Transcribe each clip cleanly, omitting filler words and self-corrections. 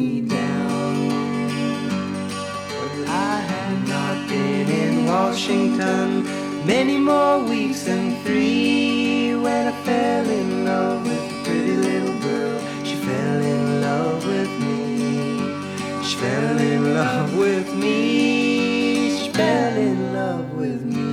money down. Well, I had not been in Washington many more weeks than 3 when I fell in love with a pretty little girl. She fell in love with me. She fell in love with me. She fell in love with me.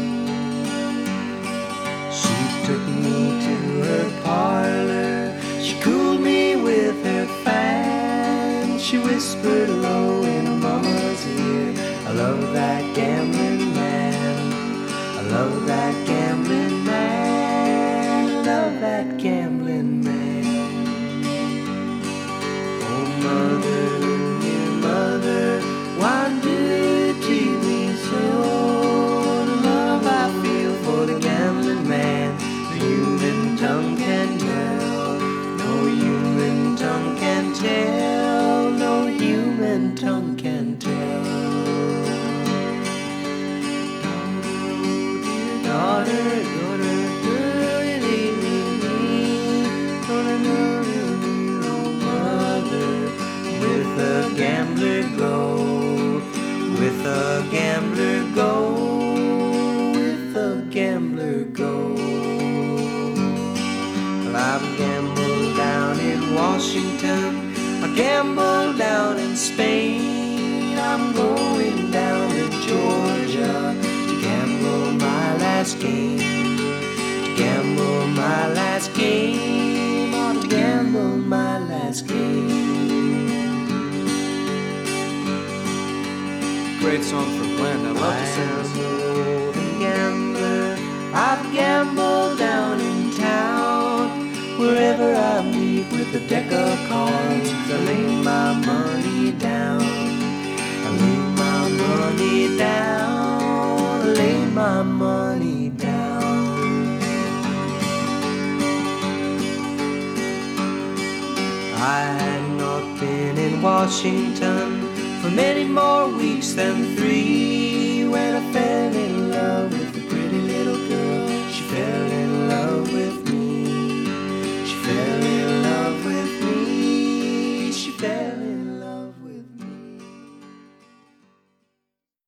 She took me to her parlor. She cooled me with her fan. She whispered low in mama's ear, I love that gambling man. I love that gambling man. I love that gambling man. Oh, mother, dear mother, why do you treat me so? The love I feel for the gambling man, the human tongue can tell. No human tongue can tell. No human tongue can tell. Daughter, daughter, oh mother, with a gambler go, with a gambler go, with a gambler go. Well, I've gambled down in Washington, I gambled down in Spain. I'm going down to Georgia to gamble my last game, to gamble my last game, to gamble my last game. Great song for Glenn. I love to sing this. I'm a gambler. I've gambled down in town. Wherever I meet with a deck of cards, I lay my money down. I lay my money down. I lay my money down. I had not been in Washington for many more weeks than 3 when I fell in love with